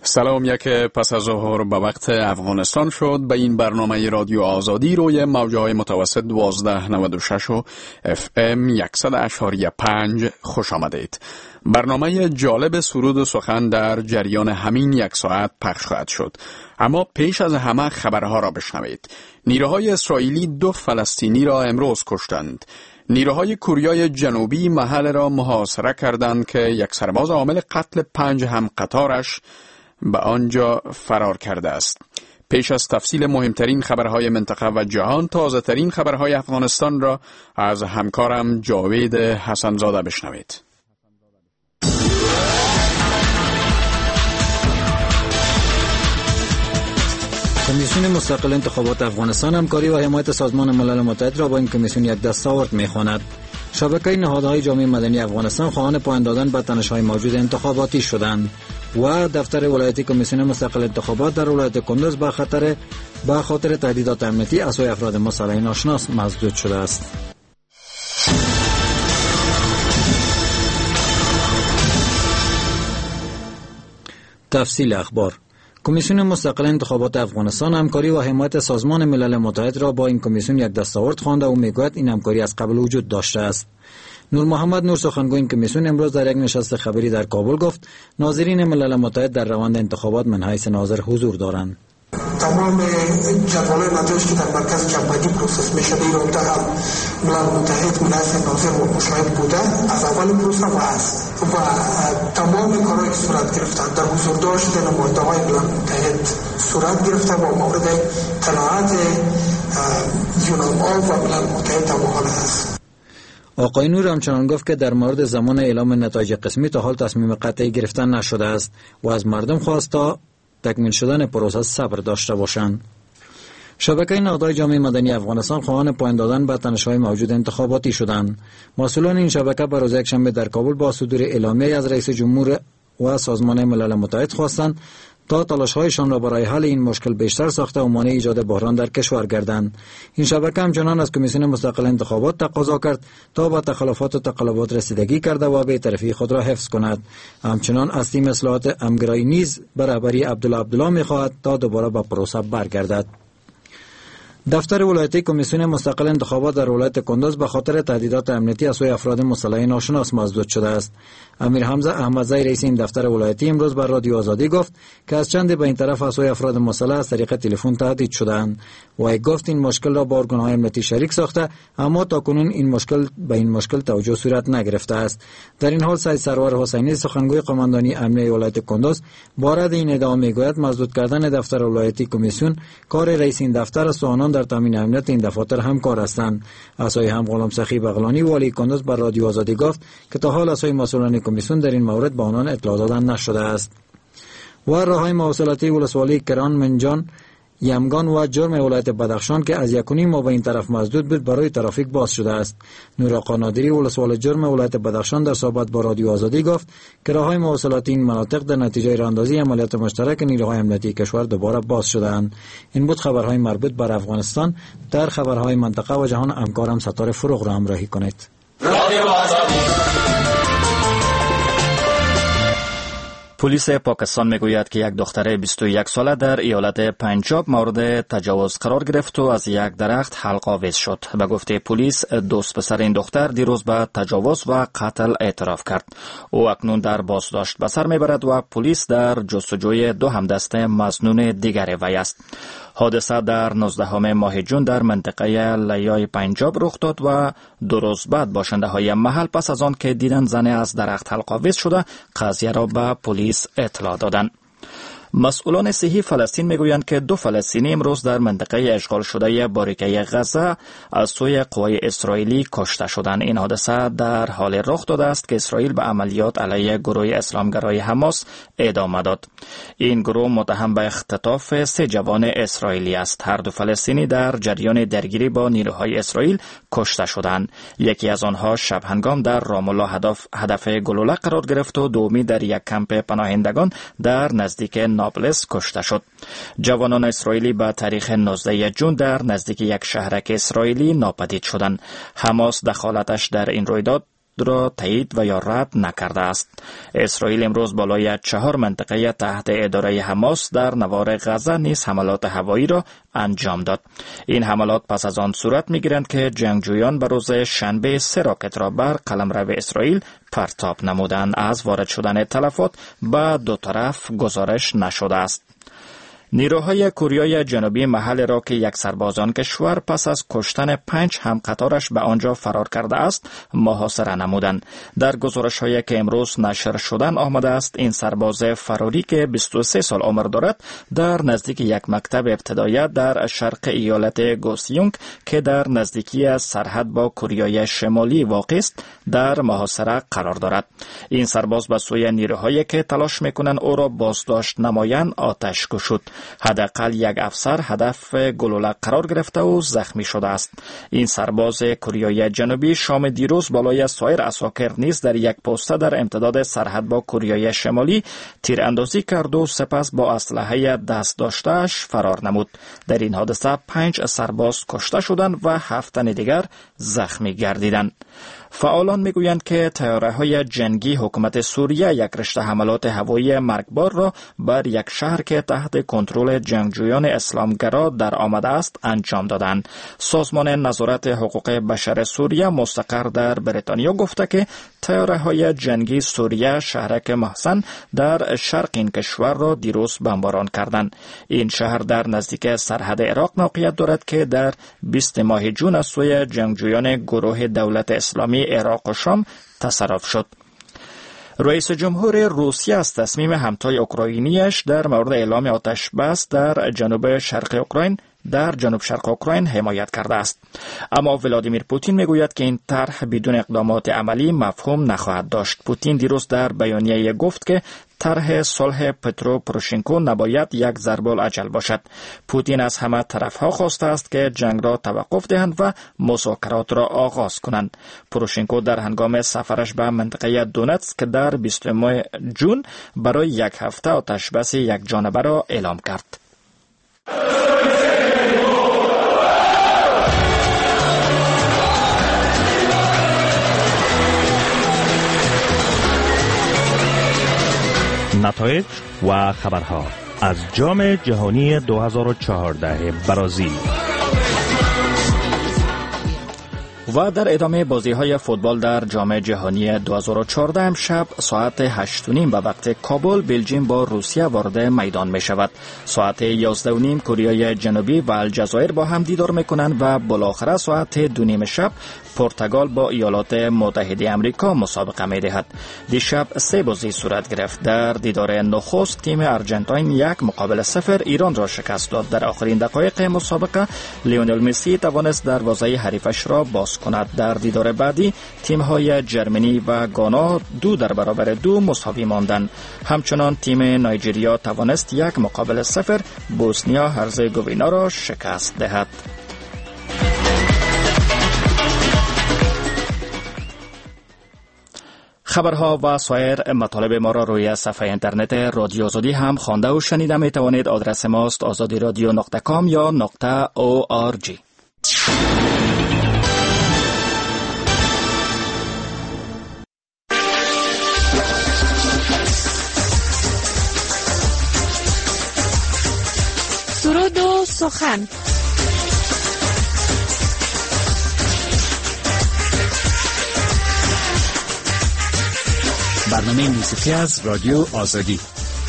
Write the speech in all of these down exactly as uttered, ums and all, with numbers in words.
سلام، یک پس از ظهر به وقت افغانستان شد. به این برنامه رادیو آزادی روی موجهای متوسط دوازده نود و شش و اف ام صد اشاری پنج خوش آمدید. برنامه جالب سرود و سخن در جریان همین یک ساعت پخش خواهد شد. اما پیش از همه خبرها را بشنوید. نیروهای اسرائیلی دو فلسطینی را امروز کشتند. نیروهای کوریای جنوبی محل را محاصره کردند که یک سرباز عامل قتل پنج هم قطارش به آنجا فرار کرده است. پیش از تفصیل مهمترین خبرهای منطقه و جهان، تازه ترین خبرهای افغانستان را از همکارم جاوید حسنزاده بشنوید. کمیسیون مستقل انتخابات افغانستان همکاری و حمایت سازمان ملل متحد را با این کمیسیون یک دستاورد می‌خواند. شبکه نهادهای جامعه مدنی افغانستان خواهان پایان دادن به تنش‌های موجود انتخاباتی شدند و دفتر ولایتی کمیسیون مستقل انتخابات در ولایت کندوز به خاطر به خاطر تهدیدات امنیتی از سوی افراد مسلح ناشناس مسدود شده است. تفصیل اخبار. کمیسیون مستقل انتخابات افغانستان همکاری و حمایت سازمان ملل متحد را با این کمیسیون یک دستاورد خوانده و میگوید این همکاری از قبل وجود داشته است. نور محمد نور سخنگوی این کمیسیون امروز در یک نشست خبری در کابل گفت ناظرین ملل متحد در روند انتخابات من حیث ناظر حضور دارند. تمام جدول نتایج که در مرکز جمع‌بندی پروسس میشه در رابطه هم ملل متحد من حیث ناظر و مشاهد بوده از اول پروسه و است و تمام کارهایی که صورت گرفته در حضور داشت نماینده‌های ملل متحد صورت گرفته و مورد قناعت یوناما و ملل متحد حواله است. آقای نور همچنان گفت که در مورد زمان اعلام نتایج قسمی تا حال تصمیم قطعی گرفتن نشده است و از مردم خواست تا تکمیل شدن پروسه صبر داشته باشند. شبکه نهادهای جامعه مدنی افغانستان خواهان پایان دادن به تنش‌های موجود انتخاباتی شدند. مسئولان این شبکه به روز یکشنبه در کابل با صدور اعلامیه از رئیس جمهور و سازمان ملل متحد خواستند تا تلاش‌هایشان را برای حل این مشکل بیشتر ساخته و مانع ایجاد بحران در کشور گردند. این شبکه همچنان از کمیسیون مستقل انتخابات تقاضا کرد تا به تخلفات و تقلبات رسیدگی کرده و بی‌طرفی خود را حفظ کند. همچنان از تیم اصلاحات امگرایی نیز به رهبری عبدالله عبدالله می‌خواهد تا دوباره به پروسه برگردد. دفتر ولایتی کمیسیون مستقل انتخابات در ولایت کندوز به خاطر تهدیدات امنیتی از سوی افراد مسلح ناشناس مسدود شده است. امیر حمزه احمدزی رئیس این دفتر ولایتی امروز بر رادیو آزادی گفت که از چند به این طرف از سوی افراد مسلح از طریق تلفن تهدید شدند و ای گفت این مشکل را با ارگان‌های امنیتی شریک ساخته اما تاکنون این مشکل به این مشکل توجه صورت نگرفته است. در این حال سید سرور حسینی سخنگوی قماندانی امنیه ولایت کندوز بارد این ادعا میگوید مسدود کردن دفتر ولایتی کمیسیون کار رئیس این دفتر است و آنان در تامین امنیت این دفاتر همکار هستند. از سوی هم غلام سخی بغلانی والی کندوز بر رادیو آزادی گفت که تا حال از سوی مسئولان کمیسیون در این مورد به آنان اطلاع دادن نشده است. و راههای مواصلاتی ولسوالی کران، منجان، یمگان و جرم ولایت بدخشان که از یکونی ما به این طرف مسدود بود برای ترافیک باز شده است. نور آقا نادری ولسوال جرم ولایت بدخشان در صحبت با رادیو آزادی گفت که راههای مواصلاتی این مناطق در نتیجه راهاندازی عملیات مشترک نیروهای امنیتی کشور دوباره باز شده‌اند. این بود خبرهای مربوط بر افغانستان. در خبرهای منطقه و جهان همکارم ستاره فروغ را همراهی کنید. رادیو آزادی. پلیس پاکستان میگوید که یک دختر بیست و یک ساله در ایالت پنجاب مورد تجاوز قرار گرفت و از یک درخت حلق آویز شد. به گفته پلیس دوست پسر این دختر دیروز به تجاوز و قتل اعتراف کرد. او اکنون در بازداشت به سر میبرد و پلیس در جستجوی دو همدست مظنون دیگر وی است. حادثه در نوزدهم ماه جون در منطقه لیای پنجاب رخ داد و دو روز بعد باشنده های محل پس از آن که دیدن زن از درخت حلق آویز شده قضیه را به پلیس اطلاع دادند. مسئولان صحی فلسطین میگویند که دو فلسطینی امروز در منطقه اشغال شده باریکه غزه از سوی قوای اسرائیلی کشته شدند. این حادثه در حال رخ داده است که اسرائیل به عملیات علیه گروه اسلامگرای حماس ادامه داد. این گروه متهم به اختطاف سه جوان اسرائیلی است. هر دو فلسطینی در جریان درگیری با نیروهای اسرائیل کشته شدند. یکی از آنها شب هنگام در رام الله هدف هدف گلوله قرار گرفت و دومی در یک کمپ پناهندگان در نزدیک نابلس کشته شد. جوانان اسرائیلی به تاریخ نوزدهم جون در نزدیک یک شهرک اسرائیلی ناپدید شدند. حماس دخالتش در این رویداد را تایید و یا رد نکرده است. اسرائیل امروز بالای چهار منطقه تحت اداره حماس در نوار غزه نیز حملات هوایی را انجام داد. این حملات پس از آن صورت می‌گیرند که جنگجویان به روز شنبه سه راکت را بر قلمرو اسرائیل پرتاب نمودند. از وارد شدن تلفات به دو طرف گزارش نشده است. نیروهای کوریای جنوبی محل را که یک سرباز آن کشور پس از کشتن پنج همقطارش به آنجا فرار کرده است محاصره نمودند. در گزارش‌هایی که امروز نشر شدن آمده است این سرباز فراری که بیست و سه سال عمر دارد در نزدیک یک مکتب ابتدایی در شرق ایالت گوسیونگ که در نزدیکی سرحد با کوریای شمالی واقع است در محاصره قرار دارد. این سرباز به سوی نیروهایی که تلاش می‌کنند او را بازداشت نمایند آتش گشود. حداقل یک افسر هدف گلوله قرار گرفته و زخمی شده است. این سرباز کوریای جنوبی شام دیروز بالای سایر عساکر نیز در یک پوسته در امتداد سرحد با کوریای شمالی تیراندازی کرد و سپس با اسلحه دست داشته‌اش فرار نمود. در این حادثه پنج سرباز کشته شدند و هفت تن دیگر زخمی گردیدند. فعالان میگویند که طیاره‌های جنگی حکومت سوریه یک رشته حملات هوایی مرگبار را بر یک شهر که تحت کنترل جنگجویان اسلامگرا در آمده است انجام دادند. سازمان نظارت حقوق بشر سوریه مستقر در بریتانیا گفته که طیاره‌های جنگی سوریه شهرک محسن در شرق این کشور را دیروز بمباران کردند. این شهر در نزدیک سرحد عراق موقعیت دارد که در بیست ماه جون از سوی جنگجویان گروه دولت اسلامی عراق و شام تصرف شد. رئیس جمهور روسیه از تصمیم همتای اوکراینیش در مورد اعلام آتش بس در جنوب شرق اوکراین در جنوب شرق اوکراین حمایت کرده است. اما ولادیمیر پوتین میگوید که این طرح بدون اقدامات عملی مفهوم نخواهد داشت. پوتین دیروز در بیانیه گفت که طرح صلح پترو پروشنکو نباید یک ضرب الاجل باشد. پوتین از همه طرفها خواسته است که جنگ را توقف دهند و مذاکرات را آغاز کنند. پروشنکو در هنگام سفرش به منطقه دونتسک در بیستم جون برای یک هفته آتش بس یک جانبه را اعلام کرد. نتایج و خبرها از جام جهانی دو هزار و چهارده برزیل. و در ادامه بازی‌های فوتبال در جام جهانی دو هزار و چهارده امشب ساعت هشت و نیم به وقت کابل بلژیم با روسیه وارد میدان می شود. ساعت یازده و نیم کره جنوبی و الجزایر با هم دیدار می کنند و بالاخره ساعت دو نیم شب پرتغال با ایالات متحده آمریکا مسابقه می دهد. دیشب سه بازی صورت گرفت. در دیدار نخست تیم ارژانتین یک مقابل صفر ایران را شکست داد. در آخرین دقایق مسابقه لیونل مسی توانست دروازه حریفش را باز کند. در دیدار بعدی تیم‌های جرمنی و گانا دو در برابر دو مساوی ماندند. همچنان تیم نایجریا توانست یک مقابل صفر بوسنیا هرزگوینا را شکست دهد. خبرها و سایر مطالب ما را روی صفحه اینترنت رادیو آزادی هم خوانده و شنیده می توانید. آدرس ماست آزادی رادیو نقطه کام یا نقطه او آر جی. سرود و سخن. برنامه موسیقی از رادیو آزادی.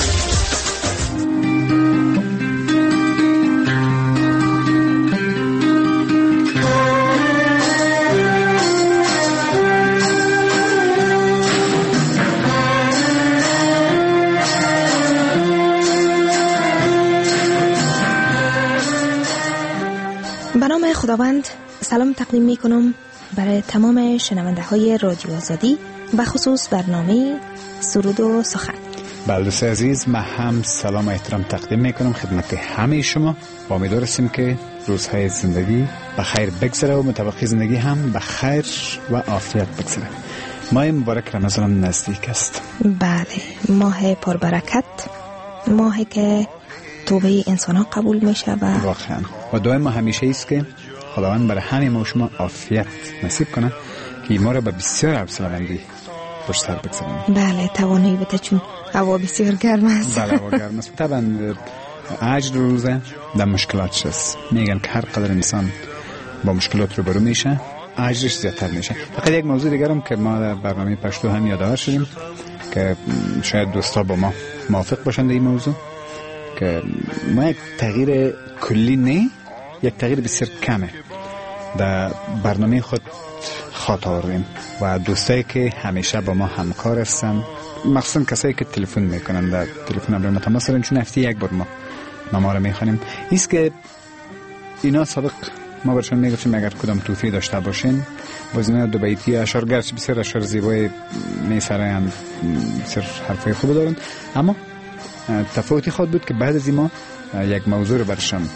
به نام خداوند سلام تقدیم می کنم برای تمام شنونده های رادیو آزادی و خصوص برنامه سرود و سخن. بله دوستان عزیز، من هم سلام و احترام تقدیم می کنم خدمت همه شما و امیدوار هستیم که روزهای زندگی به خیر بگذره و مطابق زندگی هم به خیر و عافیت بگذره. ماه مبارک رمضان نزدیک است. بله، ماه پربرکت، ماهی که توبه انسان ها قبول میشه و واقعا و دعای ما همیشه است که خداوند برای همه ما و شما عافیت نصیب کنه که ما را به بسیار حوصله‌مندی پشت سر بگذاریم. بله توانایی بده چون هوا بسیار گرم است. بله هوا گرم است. طبعا اجر روزه در مشکلاتش است. میگن که هر قدر انسان با مشکلات روبرو میشه اجرش زیادتر میشه. فقط یک موضوع دیگر هم که ما در برنامه پشتو هم یادآور شدیم که شاید دوستا با ما موافق باشند در این موضوع که ما یک تغییر کلی نه یک تغییر بسیار کمه در برنامه خود خاطر آوردیم و دوستایی که همیشه با ما همکار هستن مخصوصا کسایی که تلفن میکنن در تلفن امر ما تماس دارن چون هفته یک بار ما نامه رو میخوانیم. ایست که اینا سابق ما برشان میگفتیم اگر کدام توفیق داشته باشین باز اینا دو بیتی اشعار گرچه بسیار اشعار زیبای میسرن بسیار حرفای خوب دارن اما تفاوتی خود بود که بعد از این ما یک موضوع رو برشان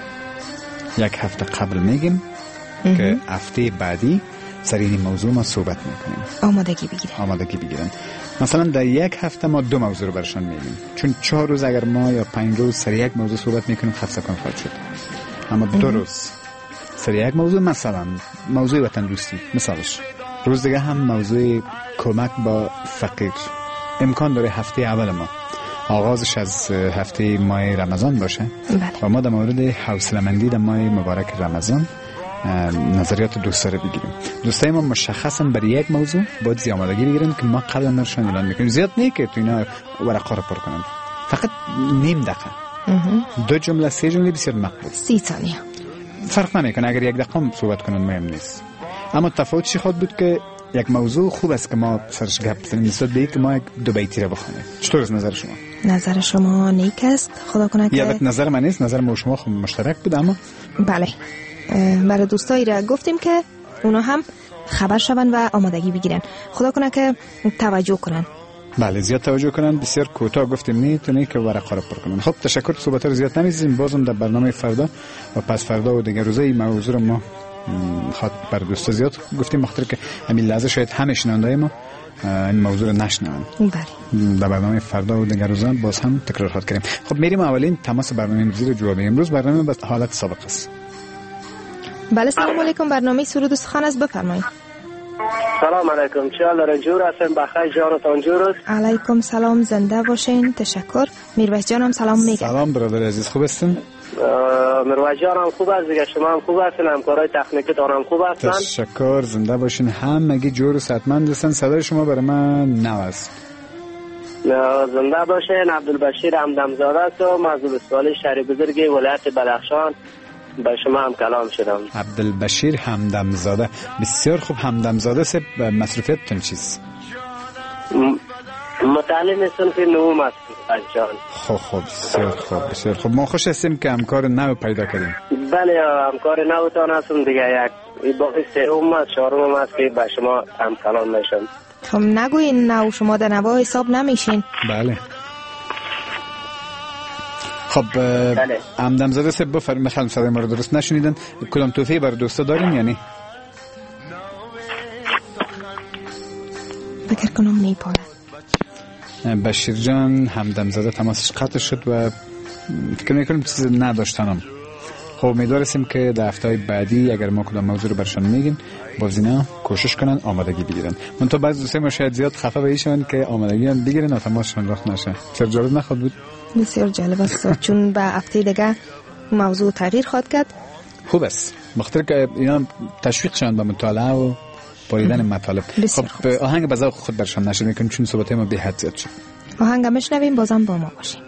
یک هفته قبل میگیم که هفته بعدی سر این موضوع ما صحبت میکنیم. آمادگی بگیرن آمادگی بگیرن. مثلا در یک هفته ما دو موضوع رو برشان میگیم چون چهار روز اگر ما یا پنج روز سر یک موضوع صحبت میکنیم خسته کن خواهد شد اما دو روز سر یک موضوع مثلا موضوع وطن دوستی مثالش روز دیگه هم موضوع کمک با فقیر امکان داره هفته اول ما آغازش از هفته ماه رمضان باشه بله. و ما در مورد حوصله‌مندی در ماه مبارک رمضان نظریات دوستا رو بگیریم. دوستای ما مشخصا برای یک موضوع باید زیاد آمادگی بگیرن که ما قبلا نرشان اعلان میکنیم. زیاد نه که تو اینا ورقا رو پر کنن فقط نیم دقیقه دو جمله سه جمله بسیار مقبول سی ثانیه فرق نمیکنه اگر یک دقیقه صحبت کنن مهم نیست اما تفاوت چی خود بود که یک موضوع خوب است که ما سرش گپ بزنیم نسبت به اینکه ما یک دو بیتی رو بخونیم. چطور از نظر شما؟ نظر شما نیک است خدا کنه که یا نظر من نیست نظر ما شما خب مشترک بود اما بله برای دوستایی را گفتیم که اونا هم خبر شون و آمادگی بگیرن خدا کنه که توجه کنن. بله زیاد توجه کنن بسیار کوتاه گفتیم نه تو نه که ورقه رو پر کنن. خب تشکر صحبت رو زیاد نمی‌زنیم بازم در برنامه فردا و پس فردا و دیگر روزه این موضوع رو ما خاط بر دوستا زیاد گفتیم مخاطر که همین لحظه شاید همه شنوندای ما این موضوع رو نشنون. بله در برنامه فردا و دیگر روزا باز هم تکرار خواهد کردیم. خب میریم اولین تماس برنامه امروز رو جواب امروز برنامه به حالت سابق است. بله سلام علیکم برنامه سرود و سخن است بفرمایید. سلام علیکم چه حال رنجور هستین بخیر جانتان جور است. علیکم سلام زنده باشین تشکر. میرویس جانم سلام میگم. سلام برادر عزیز خوب هستین؟ میرویس جانم خوب است دیگه شما هم خوب هستین همکارای تکنیکی دارم خوب هستن. تشکر زنده باشین همگی جور و صحتمند هستن. صدای شما برای من نو است. زنده باشین. عبدالبشیر همدمزاده است و معزول سوالی شهر بزرگ ولایت بدخشان با شما هم کلام شدم. عبدالبشیر همدمزاده بسیار خوب. همدمزاده سه مصروفیتتون چیست؟ متعلم صنف نهم است جان. خب خب بسیار خوب بسیار خوب. ما خوش هستیم که همکار نو پیدا کردیم. بله همکار نوتان هستم دیگه یک باقی سوم است چهارم است که با شما هم کلام میشم. خب نگوین نو شما در نوا حساب نمیشین. بله خب بله. همدمزاده سه بفرمایید مثلا صدای ما رو درست نشنیدن کدام توفیق برای دوستا دارین یعنی فکر کنم نیپاله. بشیر جان همدمزاده تماسش قطع شد و فکر میکنم چیز نداشتنم. خب امیدواریم که در هفته‌های بعدی اگر ما کدام موضوع رو برشان میگیم باز اینا کوشش کنن آمادگی بگیرن. من تو بعضی دوستای ما شاید زیاد خفه بشن که آمادگی هم بگیرن و تماسشون راه نشه. چرا جالب نخواد بود؟ بسیار جالب است چون به هفته دیگه موضوع تغییر خواهد کرد. خوب است بخاطر که اینا تشویق شون به مطالعه و پاییدن مطالب. خب آهنگ به ذوق خود برشان نشه میکنیم چون صحبت ما به حد زیاد شد. آهنگ میشنویم بازم با ما باشیم.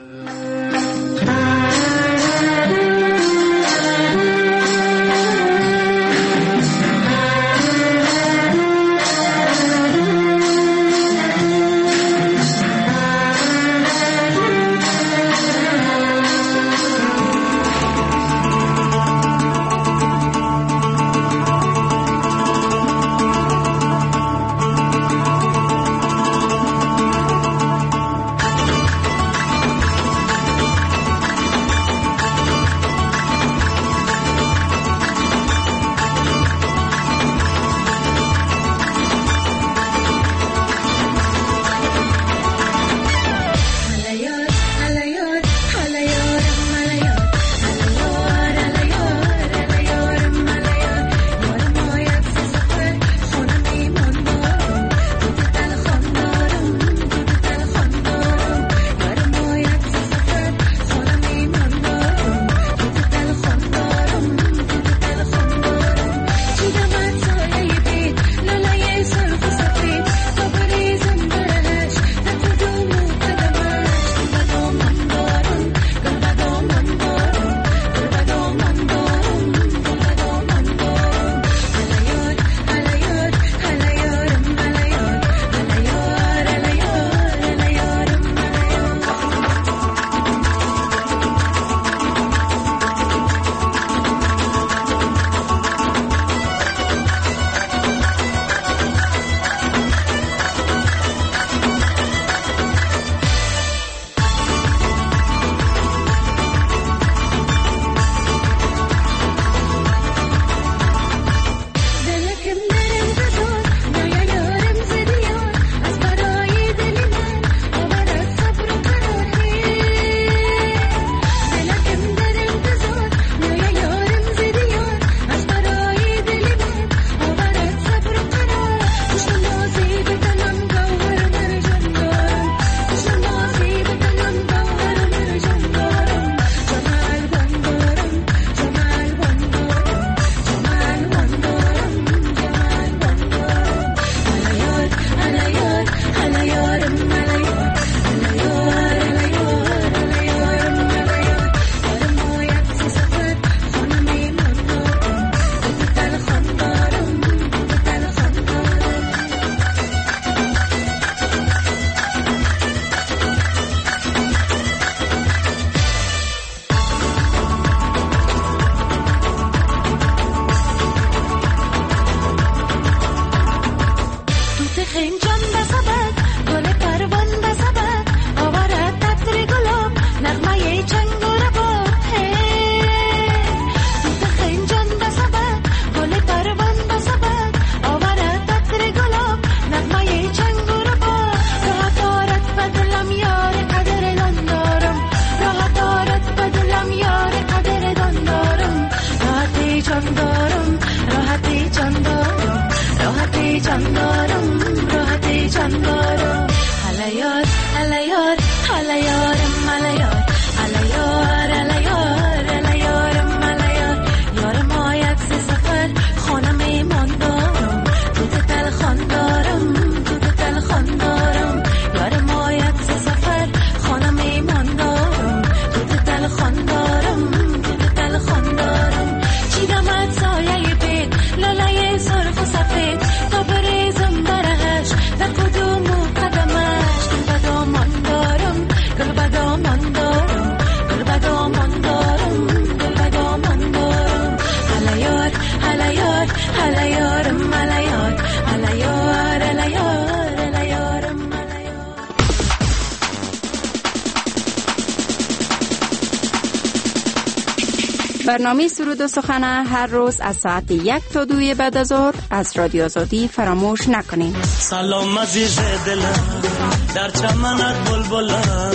برنامه سرود و سخن هر روز از ساعت یک تا دوی بعد از ظهر از رادیو آزادی فراموش نکنید. سلام عزیز دلم در چمنت بلبلم،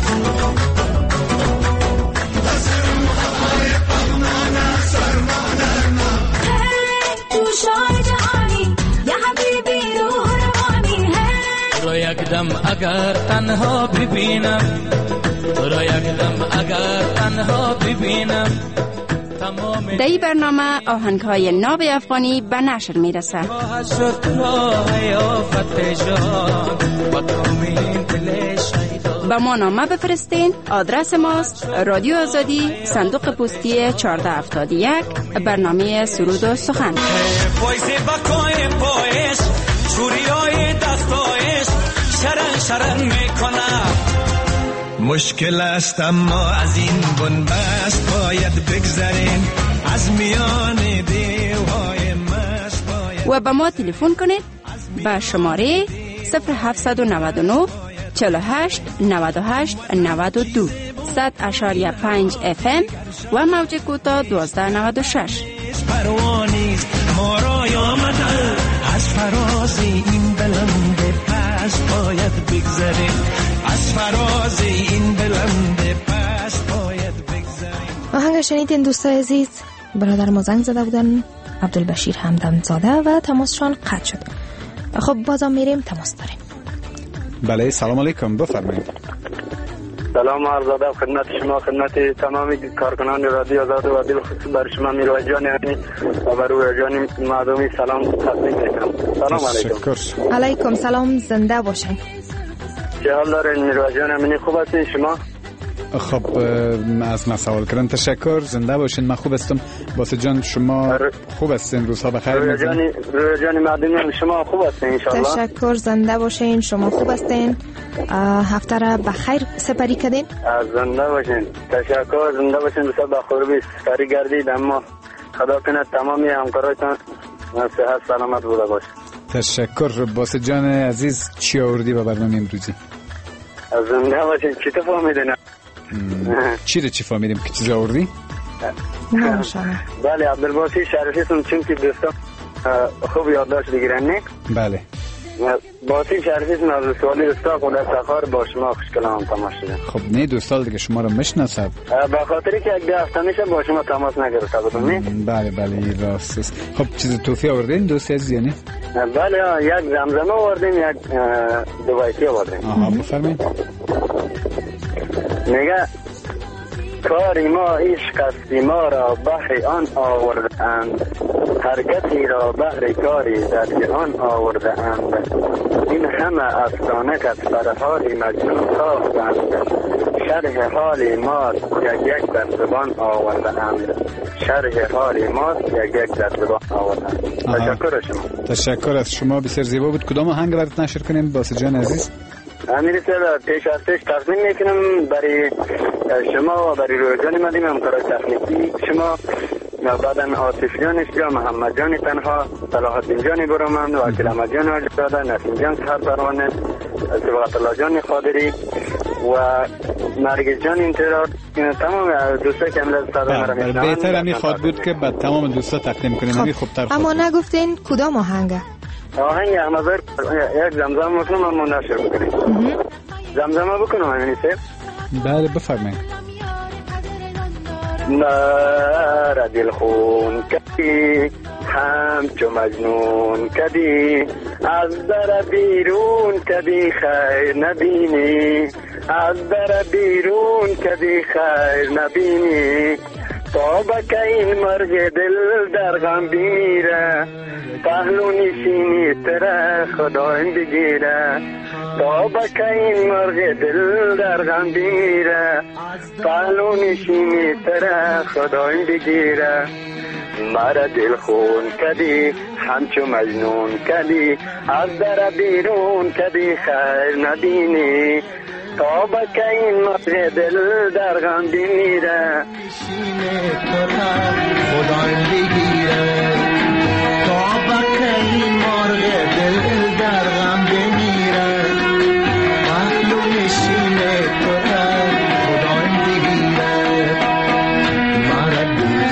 تو را یک دم اگر تنها ببینم، تو را یک دم اگر تنها ببینم. در این برنامه آهنگ‌های ناب افغانی به نشر میرسه. به ما نامه بفرستین. آدرس ماست رادیو آزادی، صندوق پستی چهارده هفتاد و یک، برنامه سرود و سخن. شرن شرن میکنه، مشکل است اما از این بنبست باید بگذرین، از میان دیوهای مست باید. و به ما تلفن کنید به شماره صفر هفتصد و نود و نه چهل و هشت نود و هشت نود و دو صد اشاریه پنج اف ام و موج کوتاه دوازده نود و شش. پروانیست ما را آمده، از فراز این بلند پس باید بگذرین، از فراز این بلند پس باید بگذرین. آهنگ شنیدین دوستای عزیز. برادر ما زنگ زده بودن، عبدالبشیر همدمزاده، و تماسشان قطع شد. خب بازم میریم تماس داریم. بله سلام علیکم، بفرمایید. سلام عرض ادب خدمت شما، خدمت تمامی کارکنان رادیو آزاد و دل خصوص بر شما میروه جان و بر روی جان مردمی سلام تقدیم میکنم. سلام علیکم. علیکم سلام، زنده باشین. چه حال دارین میروه جان؟ امنی خوب هستین شما؟ خب از ما سوال کردن تشکر، زنده باشین. من خوب هستم. باسه جان شما خوب هستین؟ روزها بخیر. روی جان روی جان مردمی شما خوب هستین ان شاء الله؟ تشکر، زنده باشین. شما خوب هستین؟ هفته را بخیر سپری کردین؟ زنده باشین. تشکر، زنده باشین. دوستا با خوبی سپری گردید، اما خدا کنه تمامی همکارایتان صحت سلامت بوده باشه. تشکر. باسه جان عزیز چی آوردی به برنامه امروزی؟ زنده باشین. چی تو فهمیدین؟ چی رو چی فهمیدیم که چیز آوردی؟ نه بله عبدالباسی شریفی سون، چون که دوستان خوب یادداشت بگیرن نه؟ بله باسی شریفی سون از سوالی استاق و در سفر با شما خوشکلام تماس شدن. خب نه دو سال دیگه شما رو میشناسم، به خاطری که یک ده هفته میشه با شما تماس نگرفته بودم نه؟ بله بله راست است. خب چیز توفی آوردین دوستی عزیز یعنی؟ بله یک زمزمه آوردیم، یک دوبایتی آوردیم. آها بفرمایید. میگه کاری ما عشق است، ما را بحر آن آورده اند، حرکتی را بحر کاری در جهان آورده اند، این همه افسانه که فرحال مجنون ساختند، شرح حال ما یک یک در زبان آورده اند، شرح حال ما یک یک در زبان آورده اند. تشکر شما. تشکر از شما، بسیار زیبا بود. کدام آهنگ برات نشر کنیم باسه جان عزیز؟ امیر صاحب پیش از پیش تقدیم میکنم برای شما و برای روزان مدیم همکارای تکنیکی شما، بعدن آصف جان اشجا، محمد جان تنها، صلاح الدین جان برومند، وکیل احمد جان آجزاده، نسیم جان سهر پروانه، صبغت الله جان خادری و نرگس جان انترار، تمام دوستا که امروز صدا مرا میشنوند. بهتر همی خواد بود که بعد تمام دوستا تقدیم کنیم. خب. همی خوبتر خود. اما نگفتین کدام آهنگه؟ آهنگ احمد یک زمزمه میکنم اما نشر بکنیم. زمزمه بکنم امیر صاحب؟ بله بفرمایید. مرا دل خون کدی همچو مجنون کدی، از در بیرون کدی خیر نبینی، از در بیرون کدی خیر نبینی، تا بکه این مرگ دل در غم بمیره، پهلو نشینی تره خدایم بگیره، تا بکه این مرگ دل در غم بمیره، پهلو نشینی تره خدایم بگیره، مرا دل خون کدی همچو مجنون کدی، از در بیرون کدی خیر نبینی، تا بکه این مرگ دل در غم بمیره، خدایم بگیره، تا بکه این مرگ دل در غم بمیره، پهلو نشینه تو خدایم بگیره، مرا دل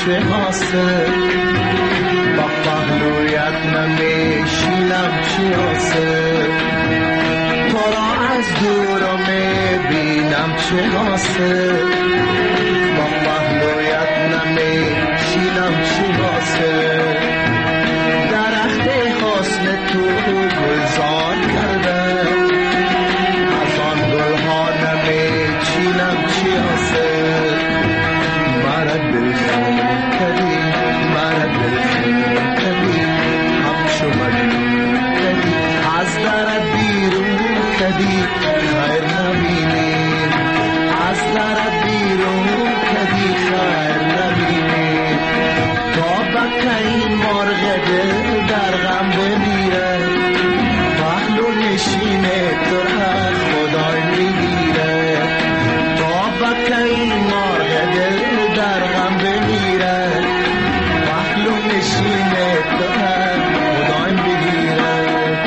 چه حاصل با پهلویت نمیشینم چه حاصل تو را از دور میبینم چه حاصل با پهلویت نمیشینم چه حاصل درخت حسن تو گلزار کرده از آن گلها نمیچینم چی حاصل مرا دلخون کردی مرا دلخون کردی همچو مجنون کردی از درت بیرون کردی خیر نبینی از درت بیرون کردی خیر نبینی تا بکی مرغ دل در غم بمیره پهلو نشینه تو را خدای میگیره تا بکی مرغ دل در غم بمیره پهلو نشینه تو را خدای میگیره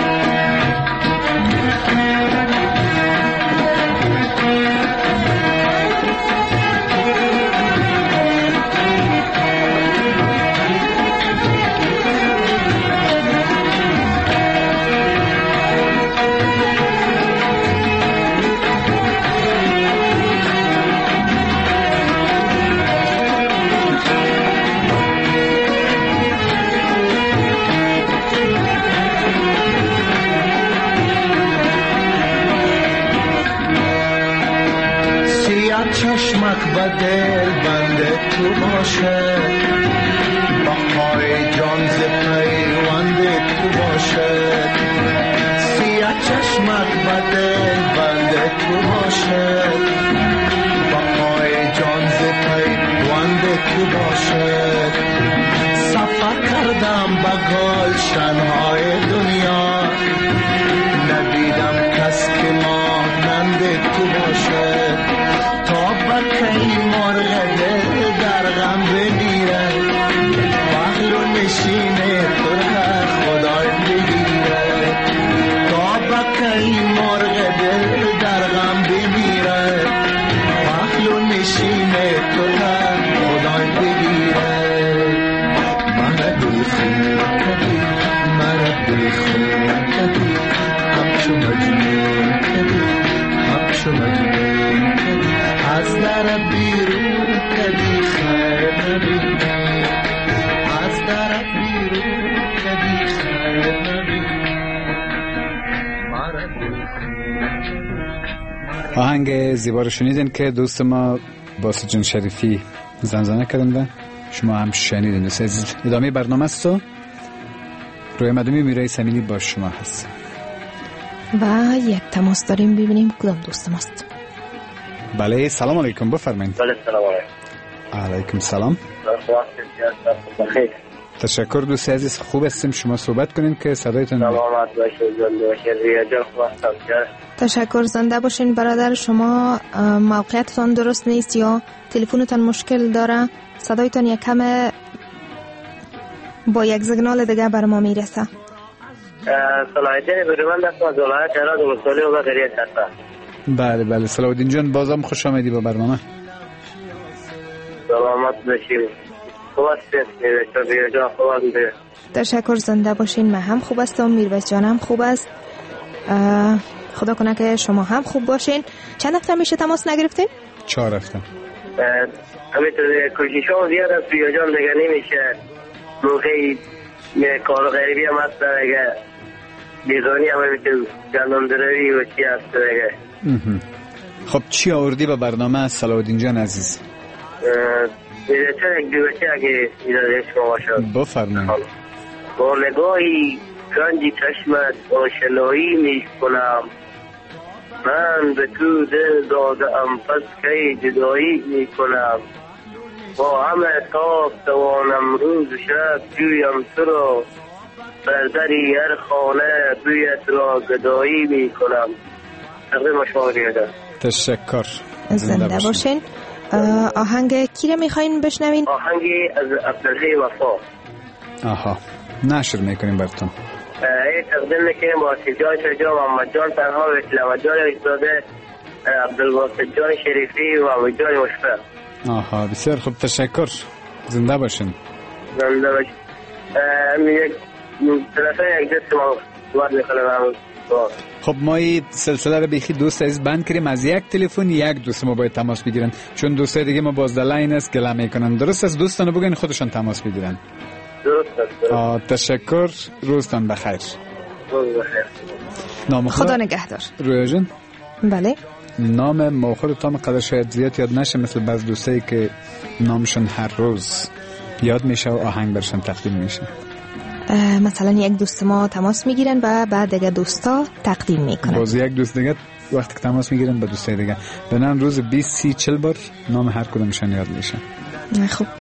چشمک بدل بند تو باشه با پای جان ز پیوند تو باشه سیاه چشمک بدل بند تو باشه با پای جان ز پیوند تو باشه سفر کردم با گلشن‌های دنیا ندیدم کس که مانند تو باشه بکی مرغ دل در غم بمیره پهلو نشینه تو را خدای بگیره تا بکی مرغ دل در غم بمیره پهلو نشینه تو را خدای بگیره مرا دلخون کردی مرا دلخون کردی همچو مجنون کردی همچو مجنون کردی از در بیرون کدی خیر نبینی از در بیرون کدی خیر نبینی آهنگ زیبا رو شنیدین که دوست ما باسط جان شریفی زنزنه کردن و شما هم شنیدین. دوست عزیز ادامه برنامه است و روی مدامی میرای سمینی با شما هست و یک تماس داریم ببینیم کدام دوست ماست. بله سلام علیکم بفرمایید. بله سلام علیکم. علیکم سلام. تشکر دوست عزیز خوب هستیم شما صحبت کنین که صدایتون سلامت باشید زنده باشید ریاجان خوب هستم. تشکر زنده باشین برادر. شما موقعیتتان درست نیست یا تلفنتان مشکل داره؟ صدایتان یک کم با یک سیگنال دیگه بر ما میرسه. صلاحیت بروند است از ولایت هرات مصالح و بقیه هستم. بله بله صلاح‌الدین جان بازم خوش آمدی با برنامه. سلامت باشید. خوب هستید میرباز جان خوب هستید. تشکر زنده باشین. من هم خوب هستم میرباز جان هم خوب است. خدا کنه که شما هم خوب باشین. چند هفته میشه تماس نگرفتین؟ چهار هفته. همینطور کوشش ها زیاد است بیا جان دیگه نمیشه. موقعی کار غریبی هم هست دیگه بیزانی هم همینطور گندم دروی و چی هست دیگه. خب چی آوردی به برنامه صلاح‌الدین جان عزیز؟ میره چه یک دو بچه اگه ایداده شما باشد بفرمایید. با نگاهی گنجی چشمت آشنایی میکنم من به تو دل دادم پس کی جدایی میکنم با همه تاب توانم روز شب جویم تو را بردری هر خانه بویت را گدایی میکنم. تقدیم شما بیاده. تشکر زنده باشین. آهنگ کی رو میخواین بشنوین؟ آهنگی از عبدالحی وفا. آها نشر میکنیم براتون. ای تقدیم میکنیم با سیجای شجا محمد جان تنها و اسلام جان ایستاده عبدالباسط جان شریفی و محمد جان مشفق. آها بسیار خوب تشکر. زنده باشین. زنده باشین. یک تلفن یک دست ما وارد میکنم. خب ما این سلسله رو بیخی دوست عزیز بند کردیم، از یک تلفن یک دوست ما باید تماس بگیرن، چون دوستای دیگه ما باز دلاین است گله میکنن. درست است؟ دوستانو بگین خودشان تماس بگیرن. درست است. تشکر، روزتان بخیر. روز بخیر. نام خدا نگهدار. رویا جان. بله. نام ما خودتان قدر شاید زیاد یاد نشه، مثل بعض دوستایی که نامشون هر روز یاد میشه و آهنگ برشان تقدیم میشه. مثلا یک دوست ما تماس میگیرن و بعد دیگه دوستا تقدیم میکنن. باز یک دوست دیگه وقتی که تماس میگیرن به دوستای دیگه، بنان روز بیست سی چهل بار نام هر کدومشان یاد میشه. خب